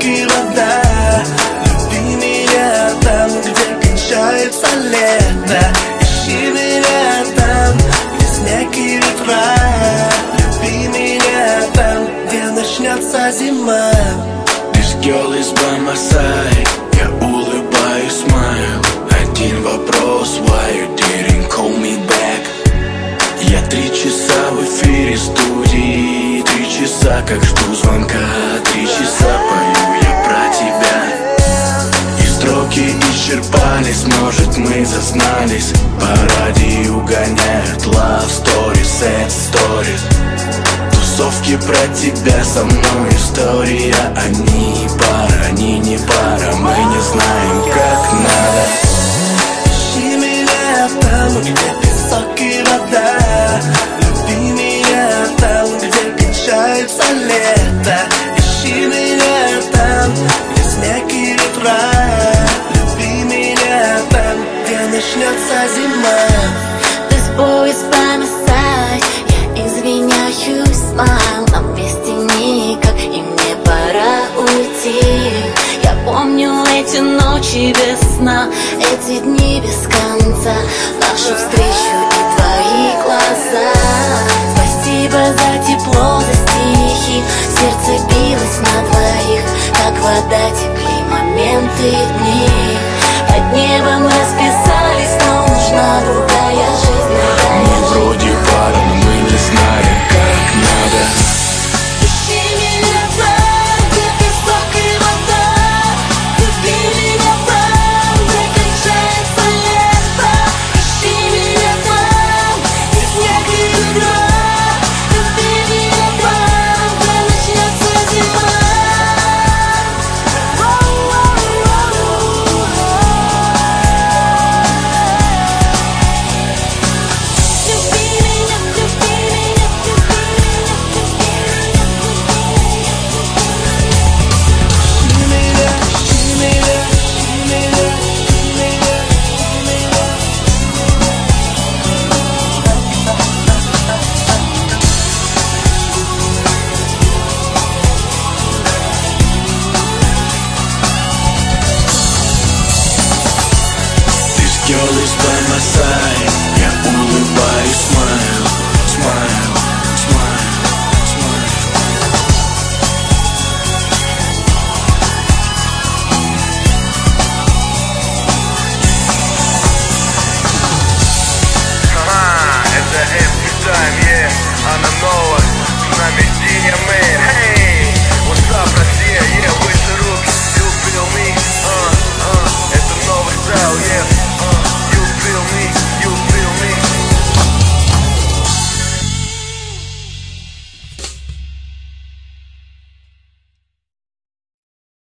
и вода. Люби меня там, где кончается лето. Ищи меня там, где снег и ветра. Люби меня там, где начнется зима. This girl is by my side. Я улыбаюсь, смайл. Один вопрос, why you didn't call me back? Я 3 часа в эфире студии, 3 часа как жду звонка, 3 часа пою я про тебя. И строки исчерпались, может мы зазнались. По радио гоняют love stories, sad stories. Тусовки про тебя, со мной история. Они пара, они не пара, мы не знаем как надо. Ищи меня там, где песок и вода. Люби меня там, где кончается лето. Ищи меня там, где снег и ветра. Люби меня там, где начнется зима. This boy is fine.